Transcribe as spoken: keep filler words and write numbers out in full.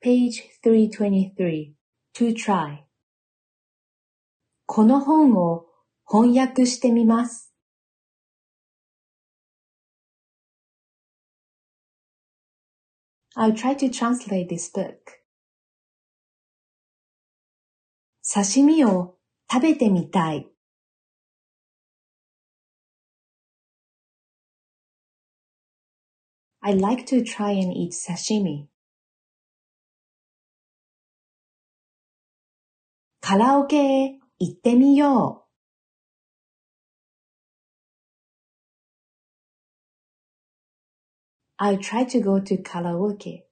Page three twenty-three. To try. この本を翻訳してみます。I'll try to translate this book. 刺身を食べてみたい。I'd like to try and eat sashimi. カラオケへ行ってみよう。I'll try to go to karaoke.